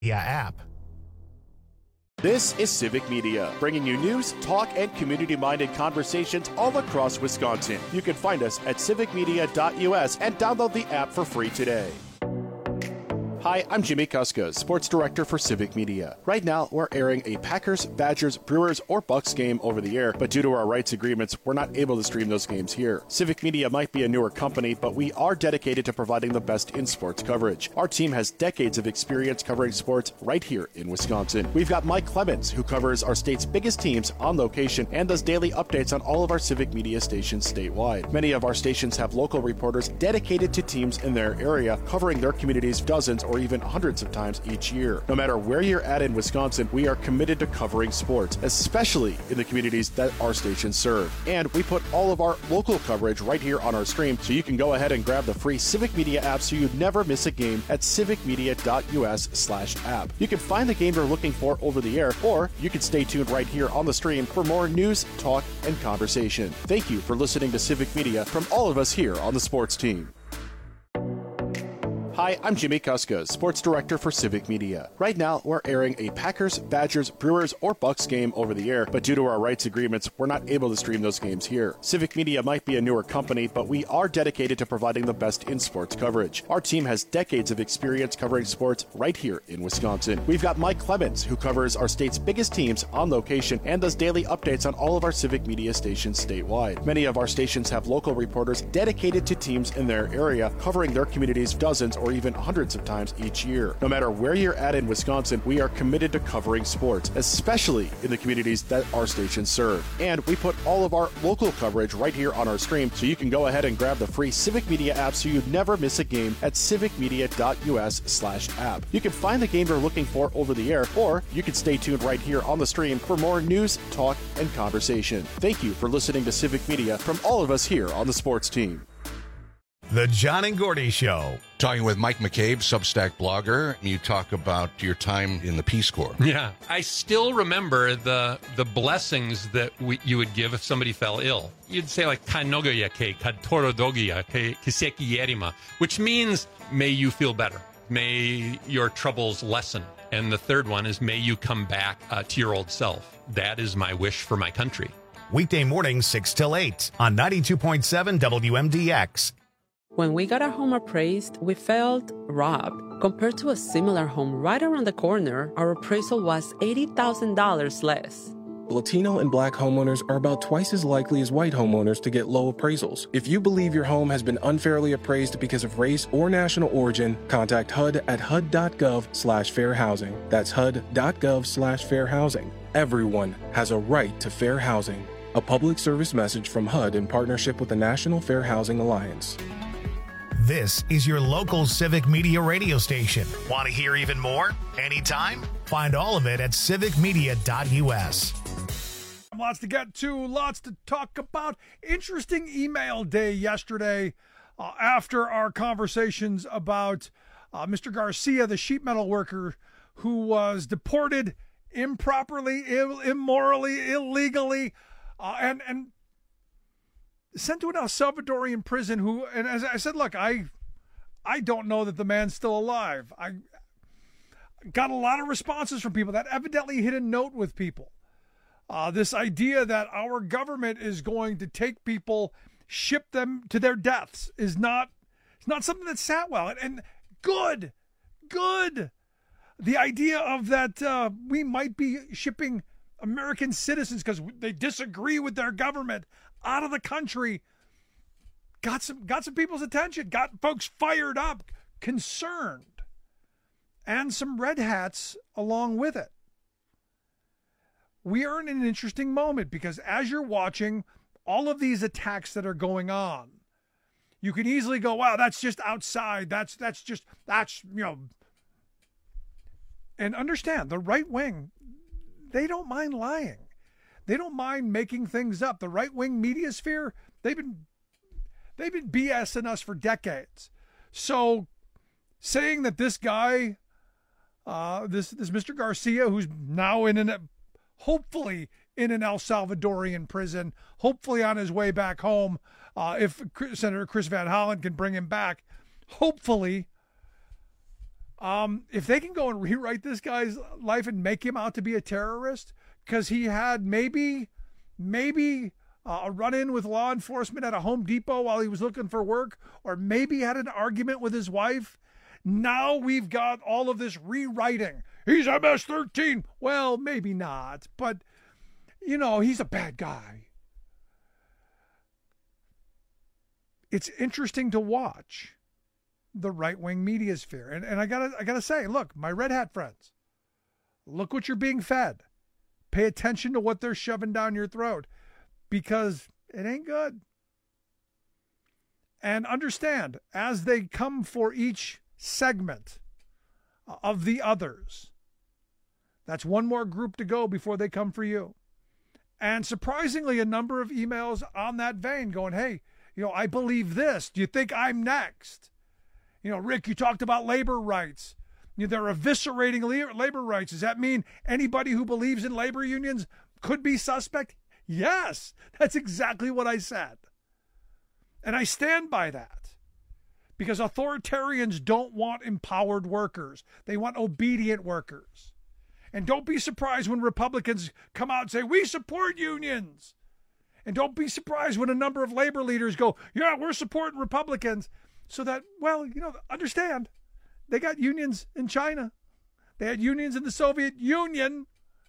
app. This is Civic Media, bringing you news, talk, and community-minded conversations all across Wisconsin. You can find us at civicmedia.us and download the app for free today. Hi, I'm Jimmy Kuska, Sports Director for Civic Media. Right now, we're airing a Packers, Badgers, Brewers, or Bucks game over the air, but due to our rights agreements, we're not able to stream those games here. Civic Media might be a newer company, but we are dedicated to providing the best in sports coverage. Our team has decades of experience covering sports right here in Wisconsin. We've got Mike Clemens, who covers our state's biggest teams on location and does daily updates on all of our Civic Media stations statewide. Many of our stations have local reporters dedicated to teams in their area, covering their communities dozens or even hundreds of times each year. No matter where you're at in Wisconsin, we are committed to covering sports, especially in the communities that our stations serve. And we put all of our local coverage right here on our stream, so you can go ahead and grab the free Civic Media app so you never miss a game at civicmedia.us/app. You can find the game you're looking for over the air, or you can stay tuned right here on the stream for more news, talk, and conversation. Thank you for listening to Civic Media from all of us here on the sports team. Hi, I'm Jimmy Kuska, Sports Director for Civic Media. Right now, we're airing a Packers, Badgers, Brewers, or Bucks game over the air, but due to our rights agreements, we're not able to stream those games here. Civic Media might be a newer company, but we are dedicated to providing the best in sports coverage. Our team has decades of experience covering sports right here in Wisconsin. We've got Mike Clemens, who covers our state's biggest teams on location and does daily updates on all of our Civic Media stations statewide. Many of our stations have local reporters dedicated to teams in their area, covering their communities dozens or even hundreds of times each year. No matter where you're at in Wisconsin, we are committed to covering sports, especially in the communities that our stations serve. And we put all of our local coverage right here on our stream, so you can go ahead and grab the free Civic Media app so you never miss a game at civicmedia.us/app. You can find the game you're looking for over the air, or you can stay tuned right here on the stream for more news, talk, and conversation. Thank you for listening to Civic Media from all of us here on the sports team. The John and Gordy Show. Talking with Mike McCabe, Substack blogger. You talk about your time in the Peace Corps. Yeah. I still remember the blessings that you would give if somebody fell ill. You'd say like, Kanogoya ke, Katorodogia ke, Kiseki Yerima, which means, may you feel better. May your troubles lessen. And the third one is, may you come back to your old self. That is my wish for my country. Weekday mornings 6 till 8 on 92.7 WMDX. When we got our home appraised, we felt robbed. Compared to a similar home right around the corner, our appraisal was $80,000 less. Latino and Black homeowners are about twice as likely as white homeowners to get low appraisals. If you believe your home has been unfairly appraised because of race or national origin, contact HUD at hud.gov/fair housing. That's hud.gov/fair housing. Everyone has a right to fair housing. A public service message from HUD in partnership with the National Fair Housing Alliance. This is your local Civic Media radio station. Want to hear even more? Anytime? Find all of it at civicmedia.us. Lots to get to, lots to talk about. Interesting email day yesterday after our conversations about Mr. Garcia, the sheet metal worker who was deported improperly, immorally, illegally, and sent to an El Salvadorian prison and as I said, look, I don't know that the man's still alive. I got a lot of responses from people that evidently hit a note with people. This idea that our government is going to take people, ship them to their deaths it's not something that sat well. And good. The idea of that we might be shipping American citizens because they disagree with their government out of the country got some people's attention, got folks fired up, concerned, and some red hats along with it. We are in an interesting moment because as you're watching all of these attacks that are going on, you can easily go, wow, that's just outside. That's and understand the right wing, they don't mind lying. They don't mind making things up. The right-wing media sphere, they've been BSing us for decades. So saying that this guy, this Mr. Garcia, who's now hopefully in an El Salvadorian prison, hopefully on his way back home, if Senator Chris Van Hollen can bring him back, hopefully, If they can go and rewrite this guy's life and make him out to be a terrorist because he had maybe a run-in with law enforcement at a Home Depot while he was looking for work, or maybe had an argument with his wife, now we've got all of this rewriting. He's MS-13. Well, maybe not, but, he's a bad guy. It's interesting to watch the right-wing media sphere. And I gotta say, look, my red hat friends, look what you're being fed. Pay attention to what they're shoving down your throat, because it ain't good. And understand, as they come for each segment of the others, that's one more group to go before they come for you. And surprisingly, a number of emails on that vein going, hey, I believe this. Do you think I'm next? Rick, you talked about labor rights. They're eviscerating labor rights. Does that mean anybody who believes in labor unions could be suspect? Yes, that's exactly what I said. And I stand by that. Because authoritarians don't want empowered workers. They want obedient workers. And don't be surprised when Republicans come out and say, we support unions. And don't be surprised when a number of labor leaders go, yeah, we're supporting Republicans. So that, understand, they got unions in China. They had unions in the Soviet Union.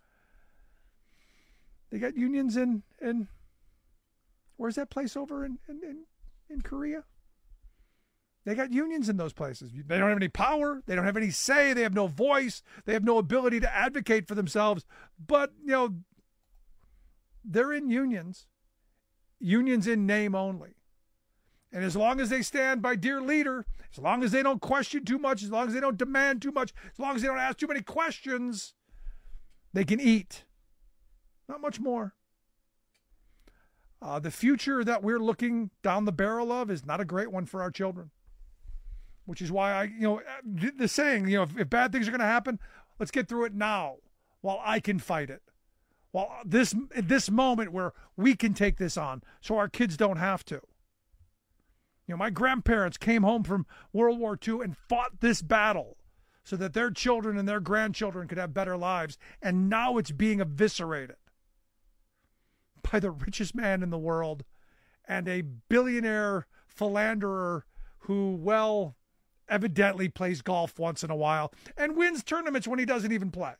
They got unions in where's that place over in Korea? They got unions in those places. They don't have any power. They don't have any say. They have no voice. They have no ability to advocate for themselves. But, they're in unions. Unions in name only. And as long as they stand by dear leader, as long as they don't question too much, as long as they don't demand too much, as long as they don't ask too many questions, they can eat. Not much more. The future that we're looking down the barrel of is not a great one for our children. Which is why the saying, if bad things are going to happen, let's get through it now while I can fight it. While this moment where we can take this on so our kids don't have to. My grandparents came home from World War II and fought this battle so that their children and their grandchildren could have better lives. And now it's being eviscerated by the richest man in the world and a billionaire philanderer who, evidently plays golf once in a while and wins tournaments when he doesn't even play.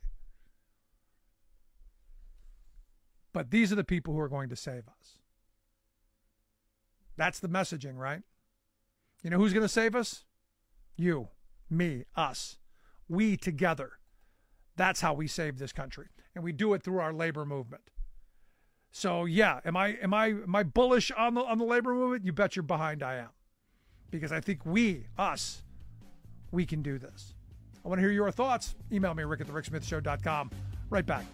But these are the people who are going to save us. That's the messaging, right? You know who's going to save us? You, me, us. We together. That's how we save this country. And we do it through our labor movement. So yeah, am I bullish on the labor movement? You bet you're behind I am. Because I think we can do this. I want to hear your thoughts. Email me, rick@thericksmithshow.com. Right back.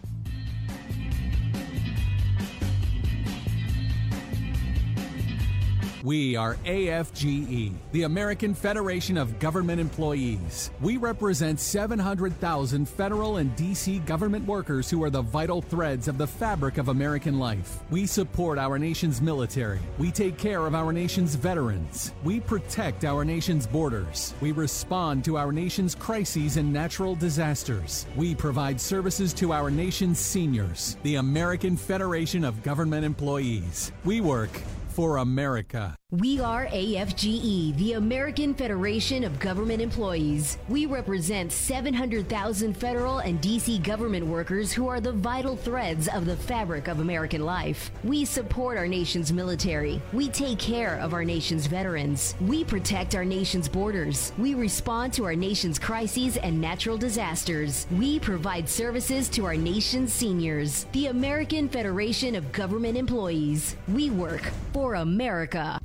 We are AFGE, the American Federation of Government Employees. We represent 700,000 federal and D.C. government workers who are the vital threads of the fabric of American life. We support our nation's military. We take care of our nation's veterans. We protect our nation's borders. We respond to our nation's crises and natural disasters. We provide services to our nation's seniors. The American Federation of Government Employees. We work for America. We are AFGE, the American Federation of Government Employees. We represent 700,000 federal and D.C. government workers who are the vital threads of the fabric of American life. We support our nation's military. We take care of our nation's veterans. We protect our nation's borders. We respond to our nation's crises and natural disasters. We provide services to our nation's seniors. The American Federation of Government Employees. We work for America.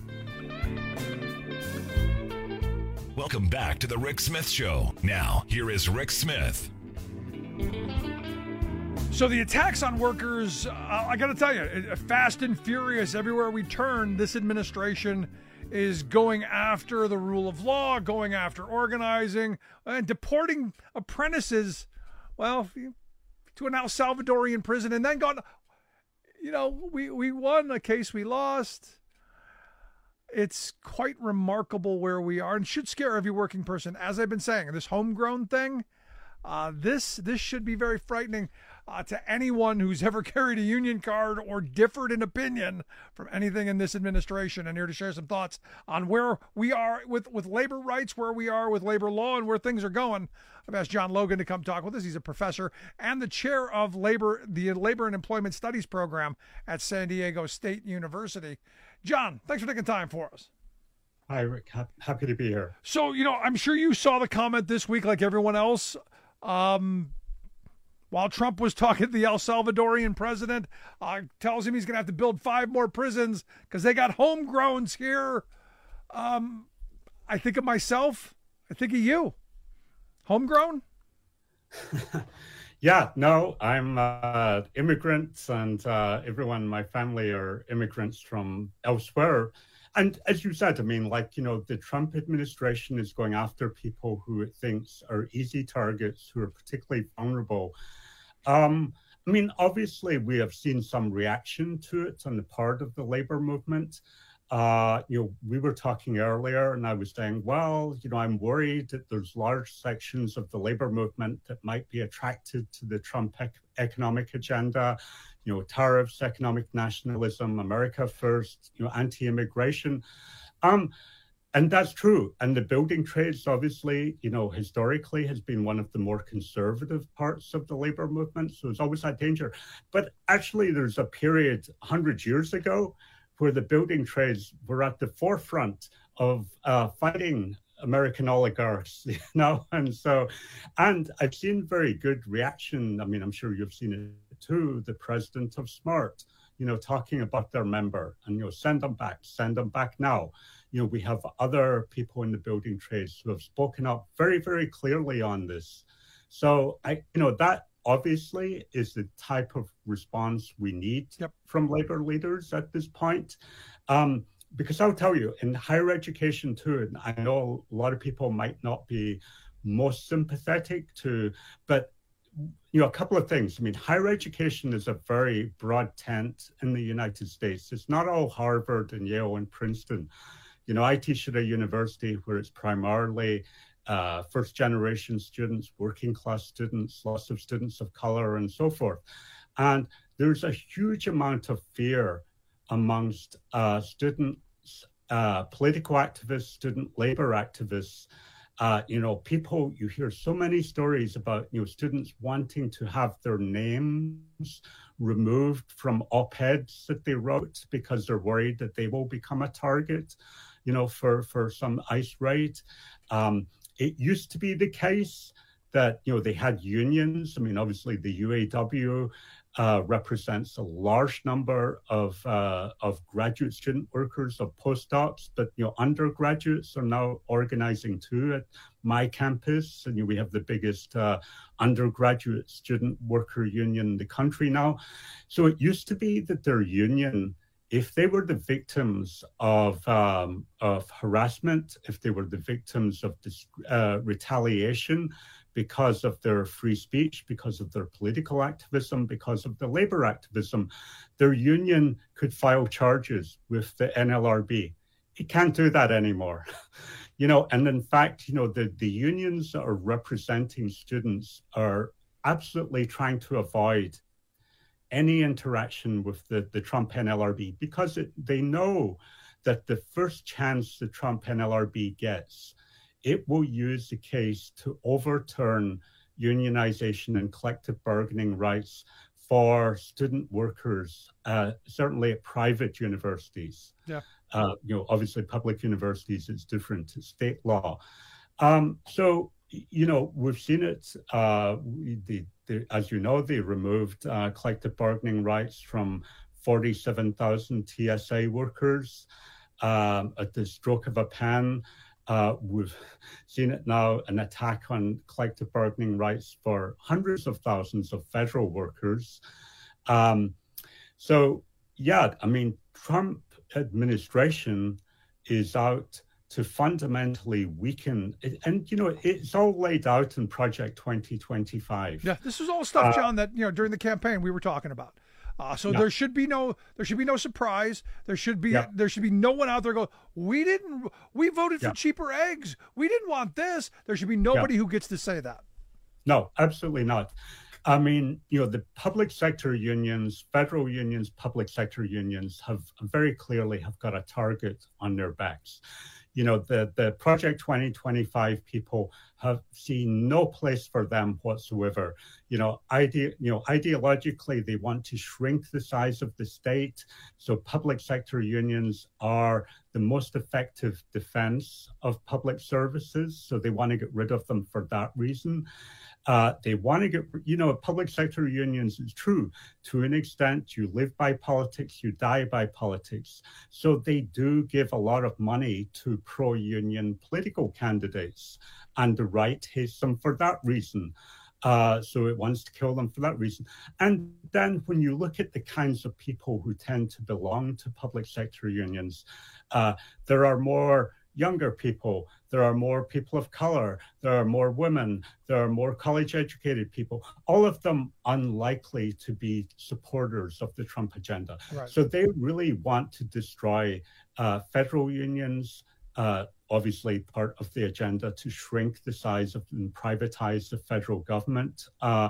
Welcome back to the Rick Smith Show. Now, here is Rick Smith. So the attacks on workers, I got to tell you, fast and furious everywhere we turn. This administration is going after the rule of law, going after organizing, and deporting apprentices, well, to an El Salvadorian prison, and then gone, we won a case we lost. it's quite remarkable where we are, and should scare every working person. As I've been saying, this homegrown thing, this should be very frightening to anyone who's ever carried a union card or differed in opinion from anything in this administration. And here to share some thoughts on where we are with labor rights, where we are with labor law, and where things are going, I've asked John Logan to come talk with us. He's a professor and the chair of the Labor and Employment Studies program at San Diego State University. John, thanks for taking time for us. Hi, Rick. Happy to be here. So, I'm sure you saw the comment this week like everyone else. While Trump was talking to the El Salvadorian president, tells him he's going to have to build 5 more prisons because they got homegrowns here. I think of myself. I think of you. Homegrown? Yeah, no, I'm immigrants, and everyone in my family are immigrants from elsewhere. And as you said, the Trump administration is going after people who it thinks are easy targets, who are particularly vulnerable. Obviously, we have seen some reaction to it on the part of the labor movement. We were talking earlier, and I was saying, I'm worried that there's large sections of the labor movement that might be attracted to the Trump economic agenda, tariffs, economic nationalism, America first, anti-immigration. And that's true. And the building trades, obviously, historically has been one of the more conservative parts of the labor movement. So there's always that danger. But actually, there's a period 100 years ago where the building trades were at the forefront of fighting American oligarchs, and I've seen very good reaction. I'm sure you've seen it too. The president of SMART, talking about their member and, send them back now. We have other people in the building trades who have spoken up very, very clearly on this. So that obviously is the type of response we need from labor leaders at this point. Because I'll tell you, in higher education too, and I know a lot of people might not be most sympathetic to, but a couple of things. Higher education is a very broad tent in the United States. It's not all Harvard and Yale and Princeton. I teach at a university where it's primarily first-generation students, working-class students, lots of students of color, and so forth. And there's a huge amount of fear amongst students, political activists, student labor activists. People, you hear so many stories about, students wanting to have their names removed from op-eds that they wrote because they're worried that they will become a target, for some ICE raid. It used to be the case that, they had unions. Obviously the UAW represents a large number of graduate student workers, of postdocs, but undergraduates are now organizing too at my campus, and we have the biggest undergraduate student worker union in the country now. So it used to be that their union, if they were the victims of harassment, if they were the victims of retaliation, because of their free speech, because of their political activism, because of the labor activism, their union could file charges with the NLRB. It can't do that anymore. And in fact, the unions that are representing students are absolutely trying to avoid any interaction with the Trump NLRB because they know that the first chance the Trump NLRB gets, it will use the case to overturn unionization and collective bargaining rights for student workers, certainly at private universities. Yeah. Obviously, public universities, it's different. It's state law. So, we've seen it. As you know, they removed collective bargaining rights from 47,000 TSA workers at the stroke of a pen. We've seen it now, an attack on collective bargaining rights for hundreds of thousands of federal workers. Trump administration is out to fundamentally weaken it. And, it's all laid out in Project 2025. Yeah, this is all stuff, John, that, during the campaign we were talking about. So there should be no surprise. There should be no one out there go, we voted for cheaper eggs. We didn't want this. There should be nobody who gets to say that. No, absolutely not. I mean, the public sector unions, federal unions, public sector unions have very clearly got a target on their backs. The Project 2025 people have seen no place for them whatsoever. Ideologically, they want to shrink the size of the state. So public sector unions are the most effective defense of public services. So they want to get rid of them for that reason. They want to get, public sector unions, it's true, to an extent, you live by politics, you die by politics. So they do give a lot of money to pro-union political candidates, and the right hates them for that reason. So it wants to kill them for that reason. And then when you look at the kinds of people who tend to belong to public sector unions, there are more younger people, there are more people of color, there are more women, there are more college-educated people, all of them unlikely to be supporters of the Trump agenda. Right. So they really want to destroy federal unions, obviously part of the agenda to shrink the size of and privatize the federal government.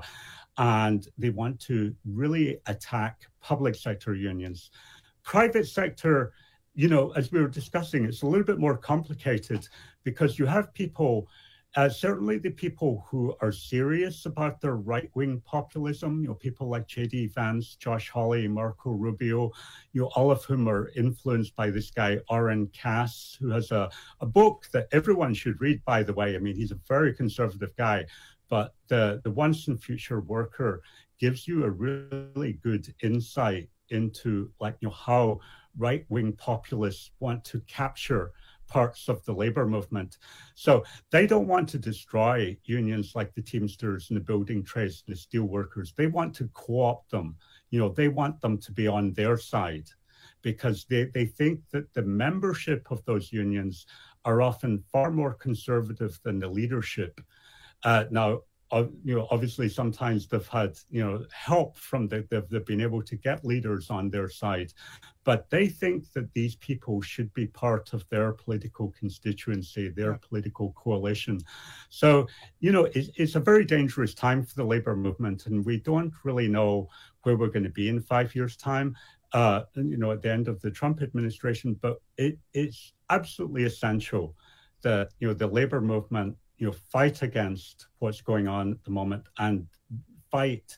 And they want to really attack public sector unions. Private sector, as we were discussing, it's a little bit more complicated because you have people, certainly the people who are serious about their right-wing populism, people like J.D. Vance, Josh Hawley, Marco Rubio, all of whom are influenced by this guy, Oren Cass, who has a book that everyone should read, by the way. I mean, he's a very conservative guy, but the Once and Future Worker gives you a really good insight into how right-wing populists want to capture parts of the labor movement. So they don't want to destroy unions like the Teamsters and the building trades and the steel workers. They want to co-opt them. They want them to be on their side because they think that the membership of those unions are often far more conservative than the leadership. Now, obviously sometimes they've had, help from they've been able to get leaders on their side, but they think that these people should be part of their political constituency, their political coalition. So, it's a very dangerous time for the labor movement, and we don't really know where we're going to be in 5 years' time, at the end of the Trump administration, but it's absolutely essential that, the labor movement fight against what's going on at the moment and fight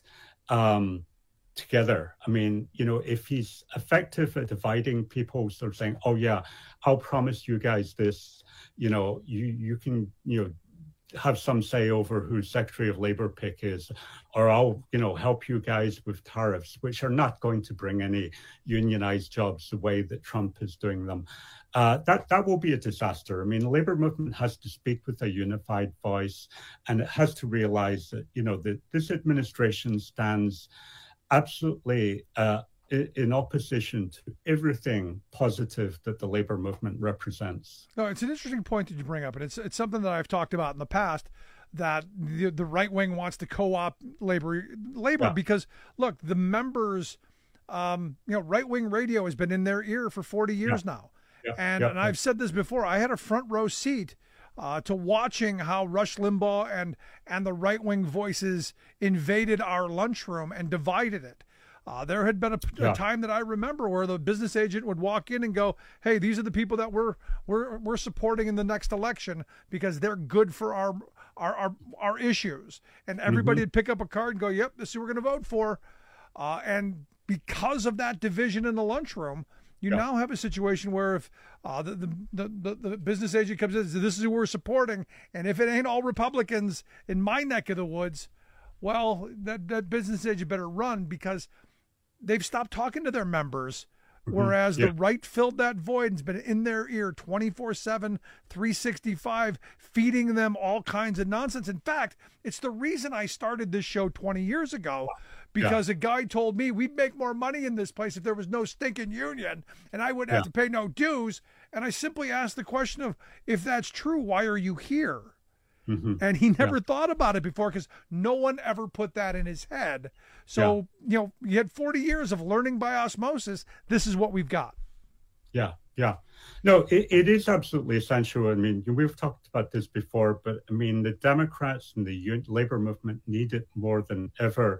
together. I mean, if he's effective at dividing people, sort of saying, oh yeah, I'll promise you guys this, you can, have some say over who Secretary of Labor pick is, or I'll, help you guys with tariffs, which are not going to bring any unionized jobs the way that Trump is doing them. That will be a disaster. I mean, the labor movement has to speak with a unified voice, and it has to realize that, that this administration stands absolutely in opposition to everything positive that the labor movement represents. No, it's an interesting point that you bring up, and it's something that I've talked about in the past, that the right wing wants to co-opt labor because, look, the members, right wing radio has been in their ear for 40 years now. And I've said this before, I had a front row seat to watching how Rush Limbaugh and the right-wing voices invaded our lunchroom and divided it. There had been a time that I remember where the business agent would walk in and go, hey, these are the people that we're supporting in the next election because they're good for our issues. And everybody would pick up a card and go, yep, this is who we're going to vote for. And because of that division in the lunchroom, you now have a situation where if the business agent comes in and says, this is who we're supporting, and if it ain't all Republicans in my neck of the woods, well, that business agent better run because they've stopped talking to their members, whereas the right filled that void and's been in their ear 24/7, 365, feeding them all kinds of nonsense. In fact, it's the reason I started this show 20 years ago, because a guy told me we'd make more money in this place if there was no stinking union and I wouldn't have to pay no dues. And I simply asked the question of, if that's true, why are you here? And he never thought about it before because no one ever put that in his head. So, you had 40 years of learning by osmosis. This is what we've got. Yeah. No, it is absolutely essential. I mean, we've talked about this before, but I mean, the Democrats and the labor movement need it more than ever.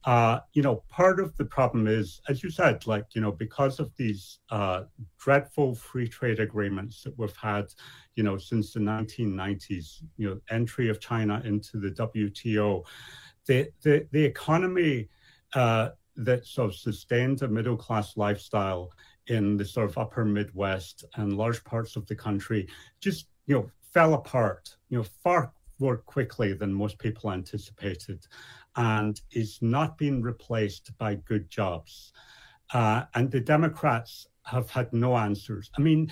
Part of the problem is, as you said, because of these dreadful free trade agreements that we've had, since the 1990s, entry of China into the WTO, the economy that sort of sustained a middle-class lifestyle in the sort of upper Midwest and large parts of the country just, fell apart, far more quickly than most people anticipated, and is not being replaced by good jobs. And the Democrats have had no answers. I mean,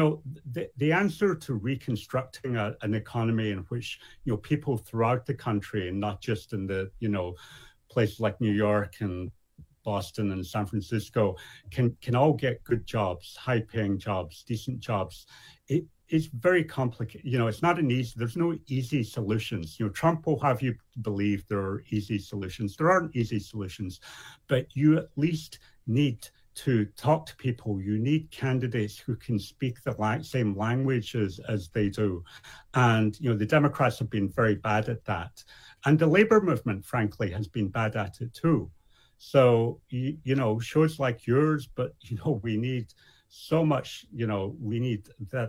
the answer to reconstructing an economy in which, people throughout the country, and not just in the, places like New York and Boston and San Francisco, can all get good jobs, high-paying jobs, decent jobs. It's very complicated. It's not there's no easy solutions. Trump will have you believe there are easy solutions. There aren't easy solutions, but you at least need to talk to people. You need candidates who can speak the same language as they do. And, the Democrats have been very bad at that. And the labor movement, frankly, has been bad at it too. So, shows like yours, but, we need so much, we need that,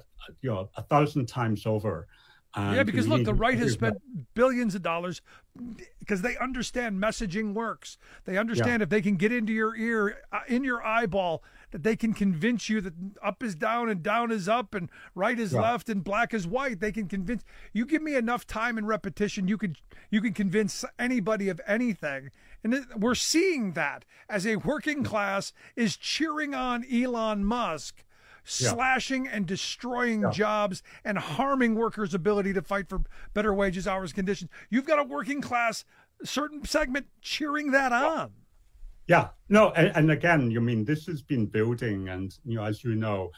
1,000 times over. Because look, the right has spent billions of dollars because they understand messaging works. They understand if they can get into your ear, in your eyeball, that they can convince you that up is down and down is up and right is left and black is white. They can convince you. Give me enough time and repetition, you can convince anybody of anything. And we're seeing that as a working class is cheering on Elon Musk, slashing and destroying jobs and harming workers' ability to fight for better wages, hours, conditions. You've got a working class, certain segment cheering that on. Yeah, no, and again, this has been building, and as you know,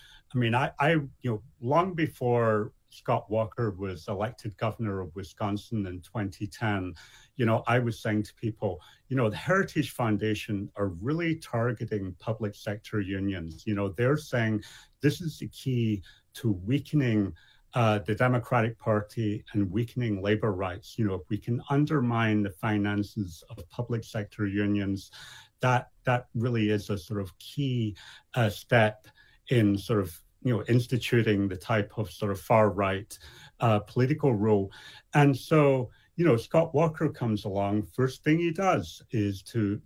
I long before Scott Walker was elected governor of Wisconsin in 2010, I was saying to people, the Heritage Foundation are really targeting public sector unions. They're saying this is the key to weakening the Democratic Party and weakening labor rights. If we can undermine the finances of public sector unions, that really is a sort of key step in sort of instituting the type of sort of far right political rule. And so Scott Walker comes along. First thing he does is to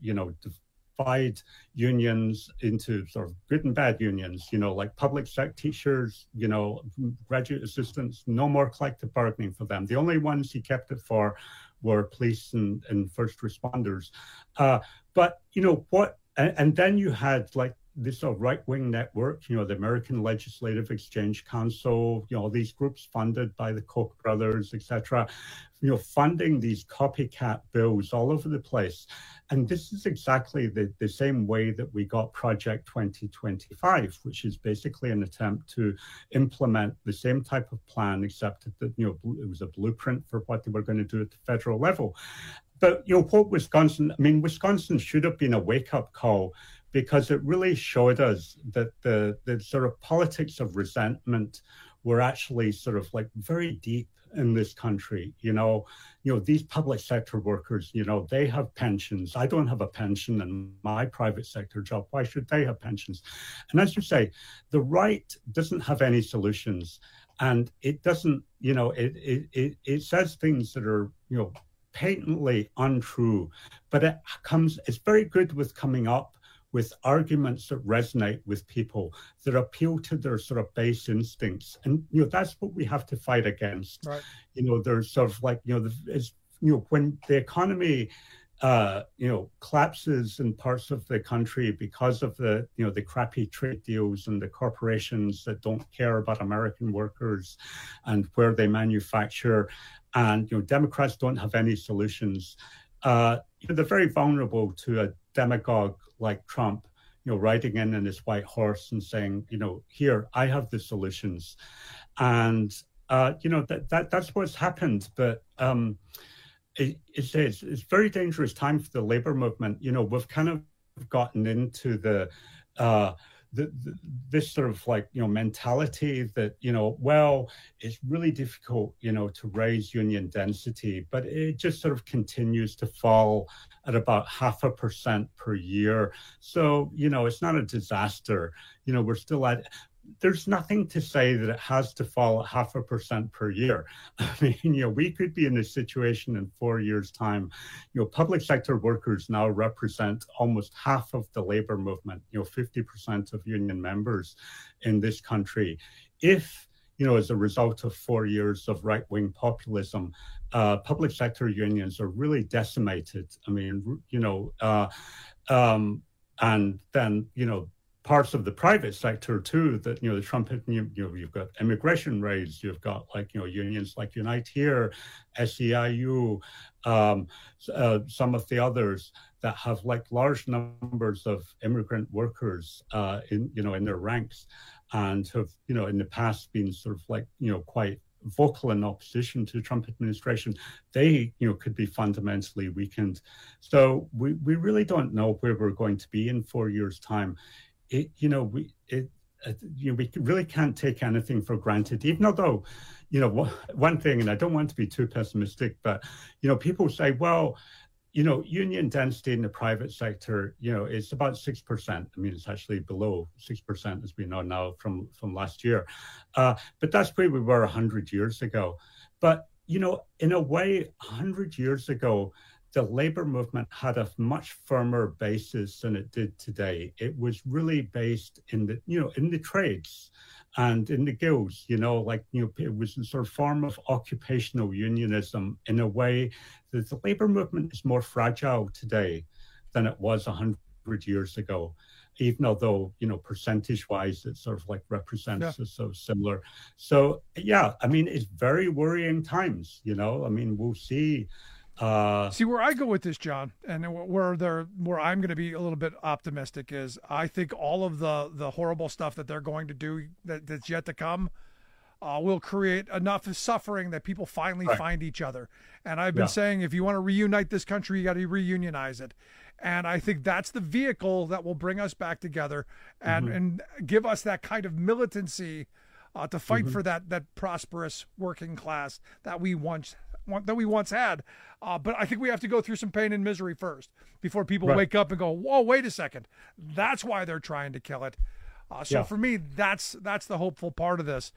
divide unions into sort of good and bad unions. Like public sector teachers, graduate assistants, no more collective bargaining for them. The only ones he kept it for were police and first responders. But what? And then you had this sort of right-wing network, the American Legislative Exchange Council, these groups funded by the Koch brothers, etc., funding these copycat bills all over the place. And this is exactly the same way that we got Project 2025, which is basically an attempt to implement the same type of plan, except that, it was a blueprint for what they were going to do at the federal level. But, what Wisconsin should have been a wake-up call, because it really showed us that the sort of politics of resentment were actually sort of very deep in this country. These public sector workers, they have pensions. I don't have a pension in my private sector job. Why should they have pensions? And as you say, the right doesn't have any solutions. And it doesn't, it says things that are, patently untrue, but it's very good with coming up with arguments that resonate with people, that appeal to their sort of base instincts. And, that's what we have to fight against. Right. There's sort of when the economy, collapses in parts of the country because of the crappy trade deals and the corporations that don't care about American workers and where they manufacture. And, Democrats don't have any solutions. They're very vulnerable to a demagogue like Trump, riding in his white horse and saying, here, I have the solutions. And, That's what's happened. But it's very dangerous time for the labor movement. We've kind of gotten into this sort of mentality that, it's really difficult, to raise union density, but it just sort of continues to fall at about 0.5% per year. So, it's not a disaster. We're still there's nothing to say that it has to fall at 0.5% per year. I mean, we could be in a situation in 4 years' time. Public sector workers now represent almost half of the labor movement, 50% of union members in this country. If, as a result of 4 years of right-wing populism, public sector unions are really decimated. I mean, and then, parts of the private sector too, that, the Trump, you've got immigration raids, you've got unions like Unite Here, SEIU, some of the others that have large numbers of immigrant workers in their ranks, and have, in the past been sort of quite vocal in opposition to the Trump administration. They, could be fundamentally weakened. So we really don't know where we're going to be in 4 years' time. We really can't take anything for granted, even although, one thing, and I don't want to be too pessimistic, but, people say, well, union density in the private sector, is about 6%. I mean, it's actually below 6%, as we know now from last year. But that's where we were 100 years ago. But, in a way, 100 years ago, the labor movement had a much firmer basis than it did today. It was really based in the trades and in the guilds, it was a sort of form of occupational unionism in a way that the labor movement is more fragile today than it was 100 years ago, even although, percentage-wise, it sort of represents so similar. So, I mean, it's very worrying times, I mean, we'll see. See where I go with this, John, and where I'm going to be a little bit optimistic is I think all of the horrible stuff that they're going to do that's yet to come will create enough suffering that people finally find each other. And I've been saying, if you want to reunite this country, you got to reunionize it. And I think that's the vehicle that will bring us back together and give us that kind of militancy to fight for that prosperous working class that we once had. But I think we have to go through some pain and misery first before people wake up and go, whoa, wait a second. That's why they're trying to kill it. For me, that's the hopeful part of this.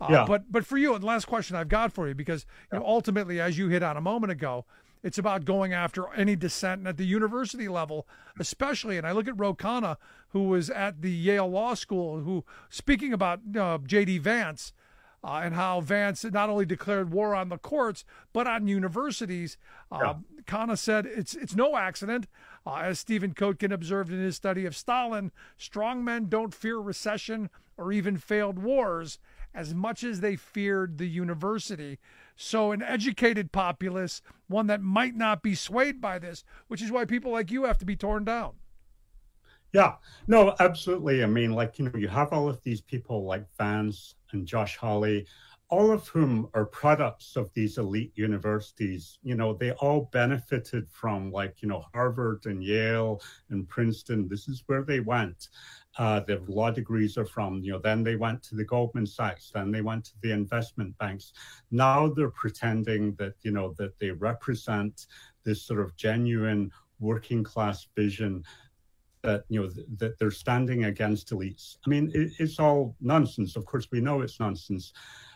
But for you, and the last question I've got for you, because ultimately, as you hit on a moment ago, it's about going after any dissent at the university level, especially. And I look at Ro Khanna, who was at the Yale Law School, who, speaking about J.D. Vance, and how Vance not only declared war on the courts, but on universities. Khanna said it's no accident. As Stephen Kotkin observed in his study of Stalin, strong men don't fear recession or even failed wars as much as they feared the university. So an educated populace, one that might not be swayed by this, which is why people like you have to be torn down. Yeah, no, absolutely. I mean, you have all of these people like Vance and Josh Hawley, all of whom are products of these elite universities. They all benefited from Harvard and Yale and Princeton. This is where they went. Their law degrees are from, then they went to the Goldman Sachs, then they went to the investment banks. Now they're pretending that, that they represent this sort of genuine working class vision, that that they're standing against elites. I mean, it's all nonsense. Of course, we know it's nonsense.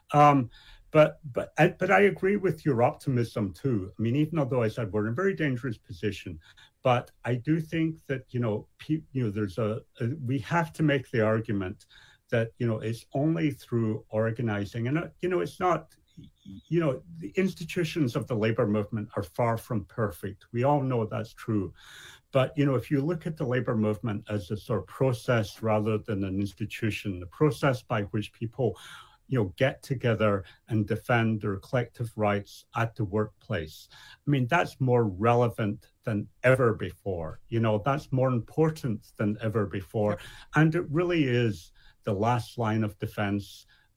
But I agree with your optimism too. I mean, even although I said we're in a very dangerous position, but I do think that there's we have to make the argument that it's only through organizing, and it's not. The institutions of the labor movement are far from perfect. We all know that's true. But, if you look at the labor movement as a sort of process rather than an institution, the process by which people, get together and defend their collective rights at the workplace, I mean, that's more relevant than ever before. That's more important than ever before. And it really is the last line of defense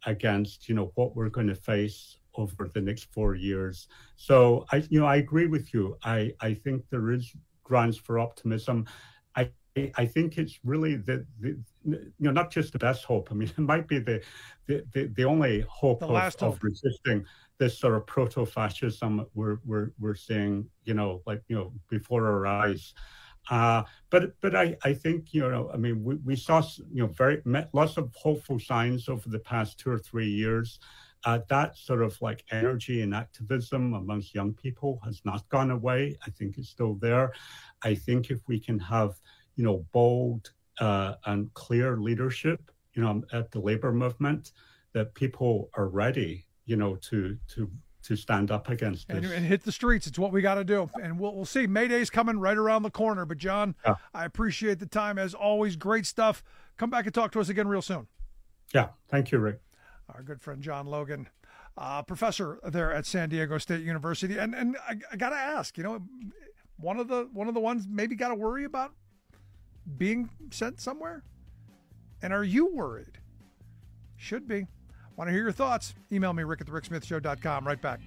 against, what we're going to face over the next 4 years. So I agree with you. I think there is grounds for optimism. I think it's really not just the best hope. I mean, it might be the only hope of resisting this sort of proto-fascism we're seeing, before our eyes. But I think, we saw, lots of hopeful signs over the past 2 or 3 years. That sort of like energy and activism amongst young people has not gone away. I think it's still there. I think if we can have, bold and clear leadership, at the labor movement, that people are ready, to stand up against this. And hit the streets. It's what we got to do. And we'll see. May Day's coming right around the corner. But, John, I appreciate the time. As always, great stuff. Come back and talk to us again real soon. Yeah. Thank you, Rick. Our good friend John Logan, professor there at San Diego State University. And I got to ask, one of the ones maybe got to worry about being sent somewhere? And are you worried? Should be. Want to hear your thoughts? Email me, rick@thericksmithshow.com. Right back.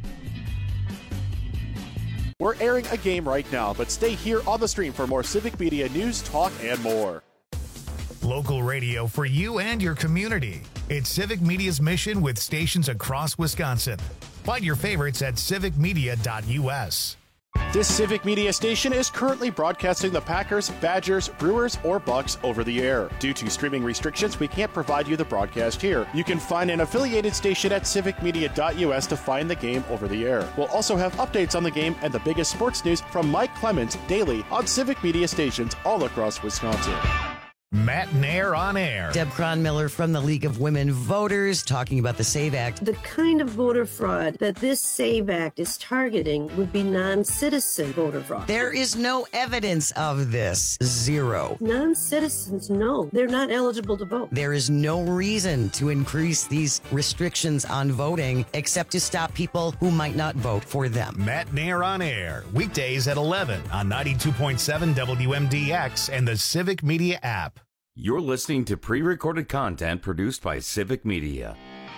We're airing a game right now, but stay here on the stream for more Civic Media news, talk, and more. Local radio for you and your community. It's Civic Media's mission with stations across Wisconsin. Find your favorites at civicmedia.us. This Civic Media station is currently broadcasting the Packers, Badgers, Brewers, or Bucks over the air. Due to streaming restrictions, we can't provide you the broadcast here. You can find an affiliated station at civicmedia.us to find the game over the air. We'll also have updates on the game and the biggest sports news from Mike Clemens daily on Civic Media stations all across Wisconsin. Matt Nair on air. Deb Cronmiller from the League of Women Voters talking about the SAVE Act. The kind of voter fraud that this SAVE Act is targeting would be non-citizen voter fraud. There is no evidence of this. Zero. Non-citizens, no. They're not eligible to vote. There is no reason to increase these restrictions on voting except to stop people who might not vote for them. Matt Nair on air. Weekdays at 11 on 92.7 WMDX and the Civic Media app. You're listening to pre-recorded content produced by Civic Media.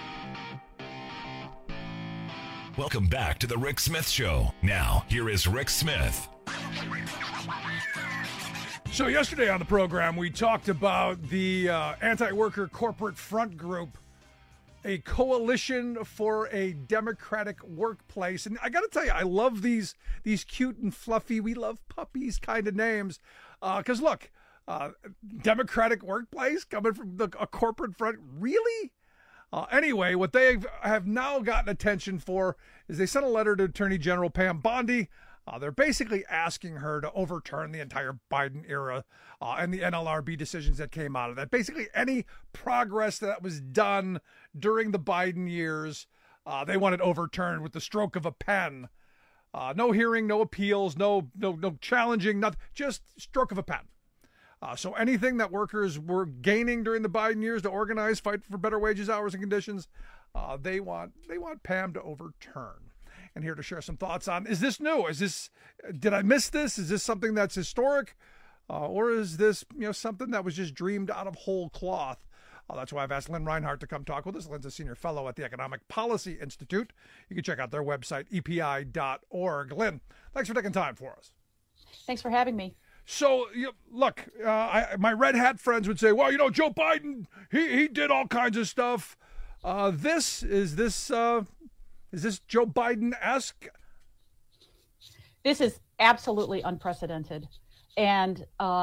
Welcome back to the Rick Smith Show. Now, here is Rick Smith. So yesterday on the program, we talked about the anti-worker corporate front group, a coalition for a democratic workplace. And I got to tell you, I love these cute and fluffy, we love puppies kind of names. Because look, democratic workplace coming from a corporate front, really? Anyway, what they have now gotten attention for is they sent a letter to Attorney General Pam Bondi. They're basically asking her to overturn the entire Biden era and the NLRB decisions that came out of that. Basically, any progress that was done during the Biden years, they want it overturned with the stroke of a pen. No hearing, no appeals, no challenging, nothing, just stroke of a pen. So anything that workers were gaining during the Biden years to organize, fight for better wages, hours, and conditions, they want Pam to overturn. And here to share some thoughts on, is this new? Did I miss this? Is this something that's historic? Or is this something that was just dreamed out of whole cloth? That's why I've asked Lynn Reinhardt to come talk with us. Lynn's a senior fellow at the Economic Policy Institute. You can check out their website, epi.org. Lynn, thanks for taking time for us. Thanks for having me. So, look, my red hat friends would say, well, Joe Biden, he did all kinds of stuff. Is this Joe Biden-esque? This is absolutely unprecedented. And,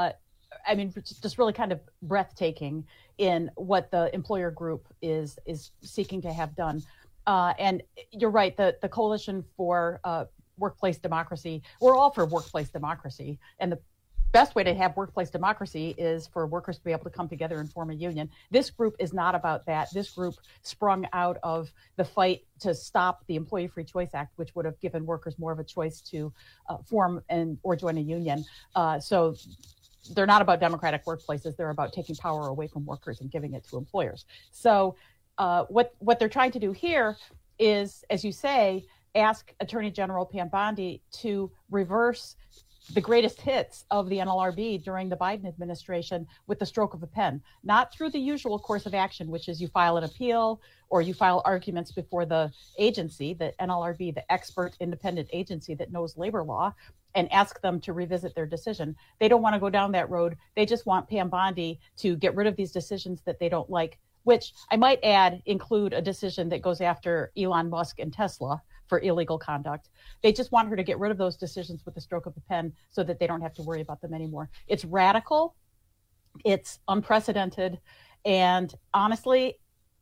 just really kind of breathtaking in what the employer group is seeking to have done. And you're right, the Coalition for Workplace Democracy, we're all for workplace democracy. And the best way to have workplace democracy is for workers to be able to come together and form a union. This group is not about that. This group sprung out of the fight to stop the Employee Free Choice Act, which would have given workers more of a choice to form or join a union. So they're not about democratic workplaces. They're about taking power away from workers and giving it to employers. So what they're trying to do here is, as you say, ask Attorney General Pam Bondi to reverse the greatest hits of the NLRB during the Biden administration with the stroke of a pen, not through the usual course of action, which is you file an appeal or you file arguments before the agency, the NLRB, the expert independent agency that knows labor law, and ask them to revisit their decision. They don't want to go down that road. They just want Pam Bondi to get rid of these decisions that they don't like, which I might add include a decision that goes after Elon Musk and Tesla for illegal conduct. They just want her to get rid of those decisions with the stroke of a pen so that they don't have to worry about them anymore. It's radical. It's unprecedented. And honestly,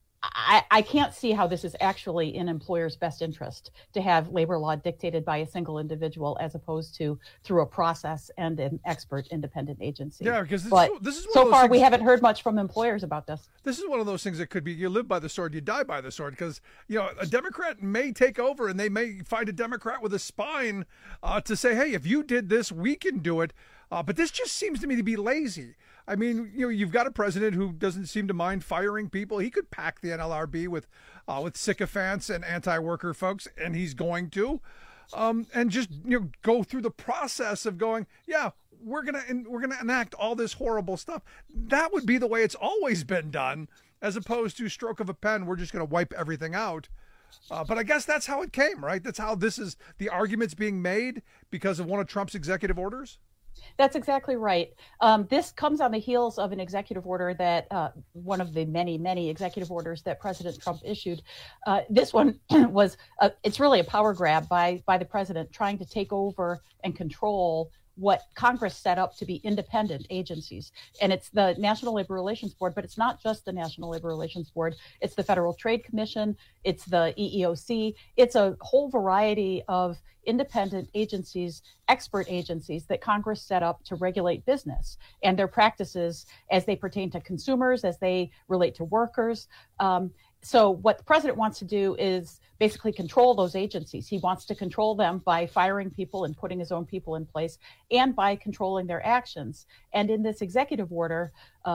I can't see how this is actually in employers' best interest to have labor law dictated by a single individual as opposed to through a process and an expert independent agency. Yeah, because this is so far we haven't heard much from employers about this. This is one of those things that could be you live by the sword, you die by the sword, because a Democrat may take over and they may find a Democrat with a spine to say, hey, if you did this, we can do it. But this just seems to me to be lazy. I mean, you've got a president who doesn't seem to mind firing people. He could pack the NLRB with sycophants and anti-worker folks, and he's going to, and just go through the process of going, yeah, we're gonna enact all this horrible stuff. That would be the way it's always been done, as opposed to stroke of a pen. We're just gonna wipe everything out. But I guess that's how it came, right? That's how the argument's being made because of one of Trump's executive orders. That's exactly right. This comes on the heels of an executive order that one of the many, many executive orders that President Trump issued. This one was it's really a power grab by the president trying to take over and control what Congress set up to be independent agencies. And it's the National Labor Relations Board, but it's not just the National Labor Relations Board. It's the Federal Trade Commission. It's the EEOC. It's a whole variety of independent agencies, expert agencies that Congress set up to regulate business and their practices as they pertain to consumers, as they relate to workers. So what the president wants to do is basically control those agencies. He wants to control them by firing people and putting his own people in place and by controlling their actions. And in this executive order,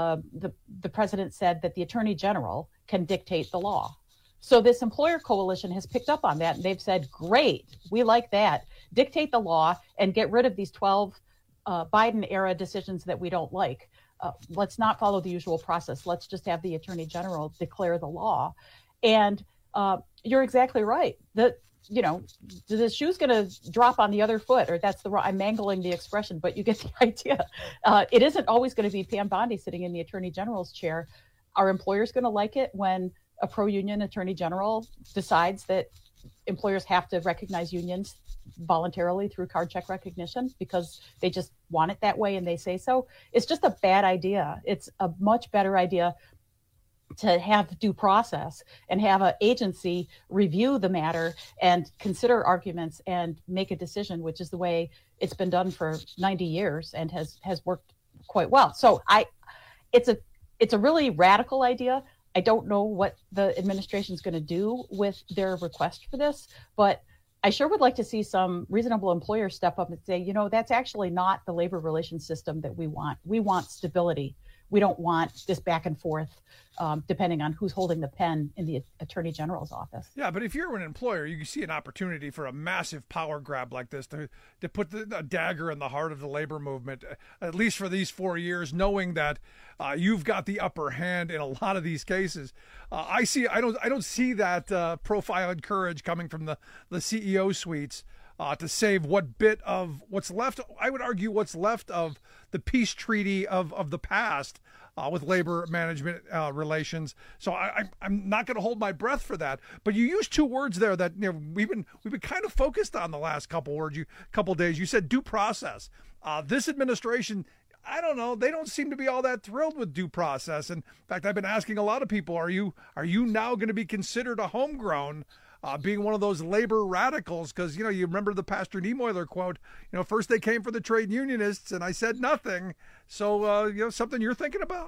the president said that the attorney general can dictate the law. So this employer coalition has picked up on that, and they've said, great, we like that. Dictate the law and get rid of these 12 Biden-era decisions that we don't like. Let's not follow the usual process. Let's just have the attorney general declare the law. And you're exactly right. The shoe's going to drop on the other foot, or I'm mangling the expression, but you get the idea. It isn't always going to be Pam Bondi sitting in the attorney general's chair. Are employers going to like it when a pro-union attorney general decides that employers have to recognize unions voluntarily through card check recognition because they just want it that way and they say so? It's just a bad idea. It's a much better idea to have due process and have an agency review the matter and consider arguments and make a decision, which is the way it's been done for 90 years and has worked quite well. So it's a really radical idea. I don't know what the administration is going to do with their request for this, but I sure would like to see some reasonable employers step up and say, that's actually not the labor relations system that we want. We want stability. We don't want this back and forth, depending on who's holding the pen in the attorney general's office. Yeah, but if you're an employer, you can see an opportunity for a massive power grab like this to put a dagger in the heart of the labor movement, at least for these 4 years, knowing that you've got the upper hand in a lot of these cases. I don't see that profile and courage coming from the CEO suites to save what bit of what's left. I would argue what's left of the peace treaty of the past with labor management relations. So I'm not going to hold my breath for that. But you used two words there that we've been kind of focused on the last couple days. You said due process. This administration, I don't know, they don't seem to be all that thrilled with due process. In fact, I've been asking a lot of people, are you now going to be considered a homegrown? Being one of those labor radicals, because, you remember the Pastor Niemöller quote, first they came for the trade unionists and I said nothing. So, something you're thinking about?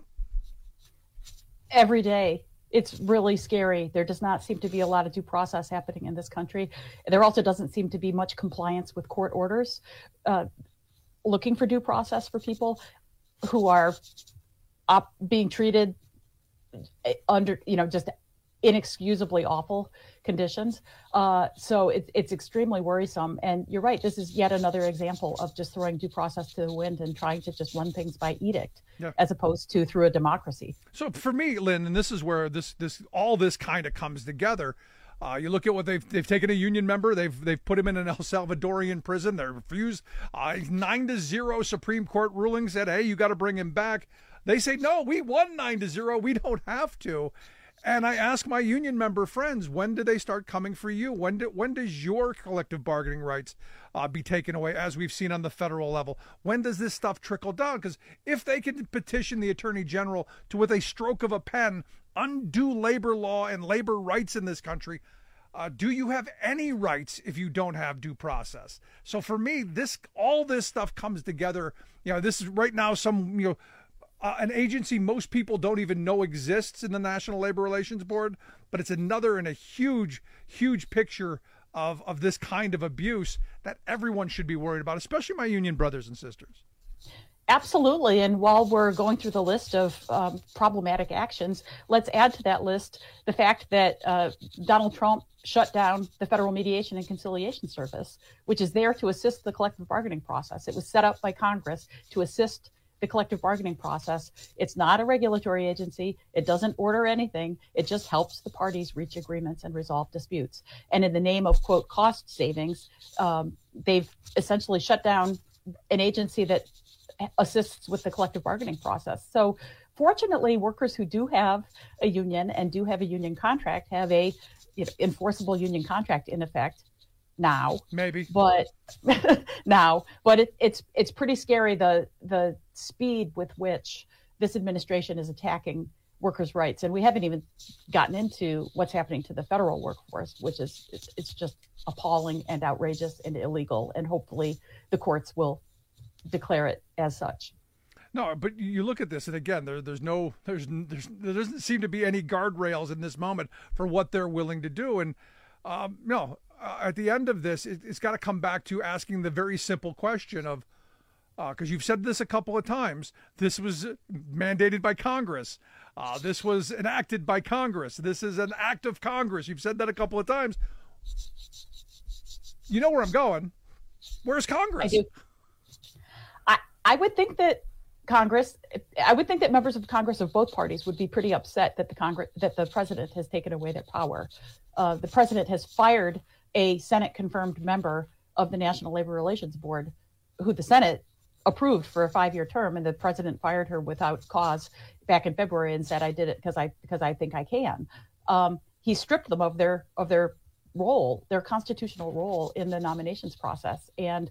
Every day. It's really scary. There does not seem to be a lot of due process happening in this country. There also doesn't seem to be much compliance with court orders. Looking for due process for people who are being treated under, just inexcusably awful conditions. So it's extremely worrisome. And you're right, this is yet another example of just throwing due process to the wind and trying to just run things by edict, as opposed to through a democracy. So for me, Lynn, and this is where all this kind of comes together. You look at what they've taken a union member, they've put him in an El Salvadorian prison. They refused 9-0 Supreme Court ruling said, hey, you got to bring him back. They say, no, we won 9-0. We don't have to. And I ask my union member friends, when do they start coming for you? When does your collective bargaining rights be taken away, as we've seen on the federal level? When does this stuff trickle down? Because if they can petition the Attorney General to, with a stroke of a pen, undo labor law and labor rights in this country, do you have any rights if you don't have due process? So for me, all this stuff comes together. This is right now an agency most people don't even know exists in the National Labor Relations Board, but it's another in a huge, huge picture of this kind of abuse that everyone should be worried about, especially my union brothers and sisters. Absolutely. And while we're going through the list of problematic actions, let's add to that list the fact that Donald Trump shut down the Federal Mediation and Conciliation Service, which is there to assist the collective bargaining process. It was set up by Congress to assist the collective bargaining process. It's not a regulatory agency. It doesn't order anything. It just helps the parties reach agreements and resolve disputes. And in the name of, quote, cost savings, they've essentially shut down an agency that assists with the collective bargaining process. So fortunately, workers who do have a union and do have a union contract have a enforceable union contract in effect now. Maybe. But it's pretty scary the speed with which this administration is attacking workers' rights. And we haven't even gotten into what's happening to the federal workforce, which is it's just appalling and outrageous and illegal. And hopefully the courts will declare it as such. No, but you look at this, and again, there doesn't seem to be any guardrails in this moment for what they're willing to do. And at the end of this, it's got to come back to asking the very simple question of, because you've said this a couple of times, this was mandated by Congress. This was enacted by Congress. This is an act of Congress. You've said that a couple of times. You know where I'm going. Where's Congress? I do. I would think that members of Congress of both parties would be pretty upset that the president has taken away their power. The president has fired a Senate-confirmed member of the National Labor Relations Board, who the Senate approved for a 5-year term, and the president fired her without cause back in February and said, "I did it because I think I can." He stripped them of their role, their constitutional role in the nominations process, and.